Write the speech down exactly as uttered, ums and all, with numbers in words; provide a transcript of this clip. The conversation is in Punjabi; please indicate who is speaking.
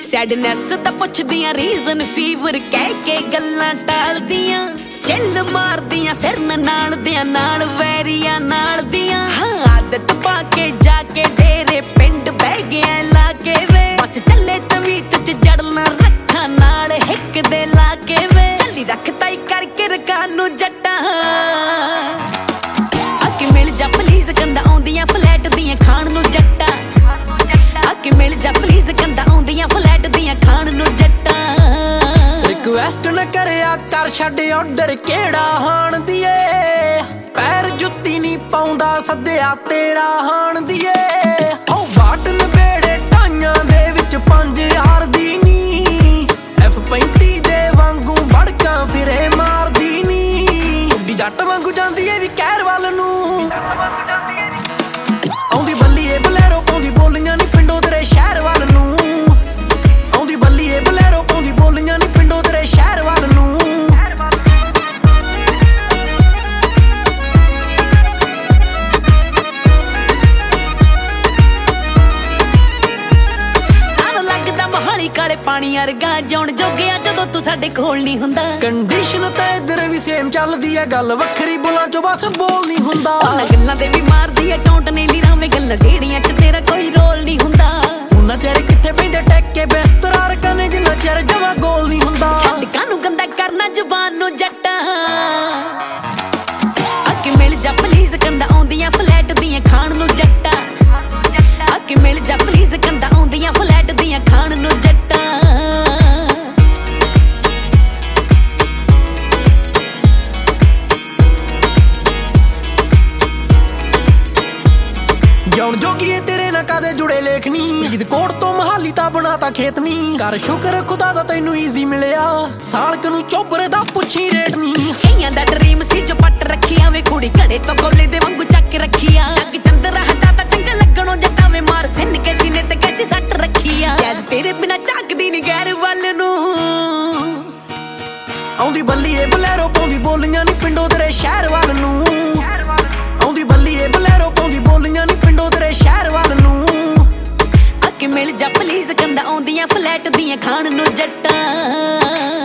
Speaker 1: ਸੈਡਨੈਸ ਤਾਂ ਪੁੱਛਦੀਆਂ ਰੀਜ਼ਨ ਫੀਵਰ ਕਹਿ ਕੇ ਗੱਲਾਂ ਟਾਲਦੀਆਂ ਚੱਲ ਮਾਰਦੀਆਂ ਫਿਰਨ ਨਾਲ ਦਿਆਂ ਨਾਲ ਵੈਰੀਆਂ ਨਾਲ ਦੀਆਂ ਹਾਂ ਆਦਤ ਪਾ ਕੇ ਜਾ ਕੇ ਡੇਰੇ ਪਿੰਡ ਬਹਿ ਗਿਆ ਲਾ ਕੇ ਵੇ ਬਸ ਚੱਲੇ ਤਵੀਤ ਚ ਜੜਨਾ ਰੱਖਾਂ ਨਾਲ ਹਿੱਕ ਦੇ ਲਾ ਕੇ ਵੇ ਚੱਲੀ ਰੱਖਤਾ ਹੀ ਕਰਕੇ ਰਕਾਂ ਨੂੰ ਜੱਟਾਂ ਆਕੇ ਮਿਲ ਜਾ ਪਲੀਜ਼ ਕੰਦਾ ਆਉਂਦੀਆਂ ਫਲੈਟ ਦੀਆਂ ਖਾਣ ਨੂੰ ਜੱਟਾਂ ਆਕੇ ਮਿਲ ਜਾ ਪਲੀਜ਼ ਕੰਦਾ ਆਉਂਦੀਆਂ ਫਲੈਟ ਦੀਆਂ ਖਾਣ ਨੂੰ ਜੱਟਾਂ
Speaker 2: ਰਿਕਵੈਸਟ ਨਾ ਕਰਿਆ ਕਰ ਛੱਡ ਆਰਡਰ ਕਿਹੜਾ ਹਾਣ ਦੀਏ ਪੈਰ ਜੁੱਤੀ ਨਹੀਂ ਪਾਉਂਦਾ ਸੱਦਿਆ ਤੇਰਾ ਹਾਣ ਦੀਏ ਉਹ ਬਾਟ ਨਵੇੜੇ ਟਾਈਆਂ ਦੇ ਵਿੱਚ ਪੰਜ ਹਜ਼ਾਰ ਦੀ ਨੀ ਐਫ ਪੈਂਤੀ ਦੇ ਵਾਂਗੂ ਬੜਕਾਂ ਫਿਰੇ ਮਾਰਦੀ ਨੀ ਉੱਡੀ ਜੱਟ ਵਾਂਗੂ ਜਾਂਦੀ ਏ ਵੀ ਕਹਿਰ ਵੱਲ ਨੂੰ ਆਉਂਦੀ ਬੱਲੀ ਏ ਬਲੈਰੋ ਪਾਉਂਦੀ ਬੋਲੀਆਂ ਨੀ ਪਿੰਡੋਂ ਤੇਰੇ ਸ਼ਹਿਰ ਵੱਲ ਨੂੰ ਆਉਂਦੀ ਬੱਲੀ ਏ ਬਲੈਰੋ ਪਾਉਂਦੀ ਬੋਲੀਆਂ ਨੀ ਪਿੰਡੋਂ ਤੇਰੇ ਸ਼ਹਿਰ ਵੱਲ ਨੂੰ
Speaker 1: ਕਾਲੇ ਪਾਣੀ ਵਰਗਾ ਜਾਉਣ ਜੋਗਿਆ ਜਦੋਂ ਤੂੰ ਸਾਡੇ ਕੋਲ ਨਹੀਂ ਹੁੰਦਾ
Speaker 2: ਕੰਡੀਸ਼ਨ ਤਾਂ ਇੱਧਰ ਵੀ ਸੇਮ ਚੱਲਦੀ ਐ ਗੱਲ ਵੱਖਰੀ ਬੋਲਾਂ ਚੋਂ ਬਸ ਬੋਲ ਨਹੀਂ ਹੁੰਦਾ
Speaker 1: ਉਹਨਾਂ ਗੱਲਾਂ ਦੇ ਵੀ ਮਾਰਦੀ ਐ ਟੌਂਟ ਨੇ ਲੀਰਾਵੇਂ ਗੱਲਾਂ ਜਿਹੜੀਆਂ ਚ ਤੇਰਾ ਕੋਈ ਰੋਲ ਨਹੀਂ ਹੁੰਦਾ
Speaker 2: ਉਹਨਾਂ ਚਿਰ ਕਿੱਥੇ ਪੈਂਦੇ ਟੈਕ ਕੇ ਬਿਸਤਰਾ ਰਕਾਨੇ ਜਿੰਨਾ ਚਿਰ ਜਵਾ ਗੋਲ ਨਹੀਂ ਹੁੰਦਾ
Speaker 1: ਛੱਡ ਕਾਨੂੰ ਗੰਦਾ ਕਰਨਾ ਜ਼ੁਬਾਨ ਨੂੰ ਜੱਟਾਂ ਆਕੇ ਮਿਲ ਜਾ ਪਲੀਜ਼ ਕੰਦਾ ਆਉਂਦੀਆਂ ਫਲੈਟ ਦੀਆਂ ਖਾਣ ਨੂੰ ਜੱਟਾਂ ਆਕੇ ਮਿਲ ਜਾ ਪਲੀਜ਼ ਕੰਦਾ ਆਉਂਦੀਆਂ ਫਲੈਟ ਦੀਆਂ ਖਾਣ ਨੂੰ ਜੱਟਾਂ
Speaker 2: ਜਾਉਣ ਜੋਗੀਏ ਤੇਰੇ ਨਾਲ ਕਾਦੇ ਜੁੜੇ ਲੇਖ ਨੀ ਫਰੀਦਕੋਟ ਤੋਂ ਮਹਾਲੀ ਤਾਂ ਬਣਾਤਾ ਖੇਤ ਨੀ ਕਰ ਸ਼ੁਕਰ ਖੁਦਾ ਦਾ ਤੈਨੂੰ ਈਜ਼ੀ ਮਿਲਿਆ ਸਾਲਕ ਨੂੰ ਚੋਬਰੇ ਦਾ ਪੁੱਛੀ ਰੇਟ ਨੀ
Speaker 1: ਕਈਆਂ ਦਾ ਡਰੀਮ ਸੀ ਜੋ ਪੱਟ ਰੱਖਿਆ ਵੇ ਕੁੜੀ ਘੜੇ ਤੋਂ ਕੋਲੇ ਦੇ ਵਾਂਗੂ ਚੱਕ ਰੱਖਿਆ ਜੱਗ ਚੰਦਰਾ ਹਟਾ ਤਾਂ ਚੰਗਾ ਲੱਗਣੋਂ ਜੱਟਾਂ ਵੇ ਮਾਰ ਸਿੰਨ ਕੇ ਸੀਨੇ ਤੇ ਕੈਸੀ ਸੱਟ ਰੱਖਿਆ ਜੈਜ਼ ਤੇਰੇ ਬਿਨਾ ਝਾਕਦੀ ਨੀ ਗੈਰ ਵੱਲ ਨੂੰ
Speaker 2: ਆਉਂਦੀ ਬੱਲੀ ਏ ਬਲੈਰੋ ਪਾਉਂਦੀ ਬੋਲੀਆਂ ਨੀ ਪਿੰਡੋਂ ਤੇਰੇ ਸ਼ਹਿਰ ਵੱਲ ਨੂੰ ਆਉਂਦੀ ਬੱਲੀ ਏ ਬਲੈਰੋ ਪਾਉਂਦੀ ਬੋਲੀਆਂ ਨੀ ਪਿੰਡੋਂ ਤੇਰੇ ਸ਼ਹਿਰ ਵੱਲ ਨੂੰ
Speaker 1: ਆਕੇ ਮਿਲ ਜਾ ਪਲੀਜ਼ ਕੰਦਾ ਆਉਂਦੀਆਂ ਫਲੈਟ ਦੀਆਂ ਖਾਣ ਨੂੰ ਜੱਟਾਂ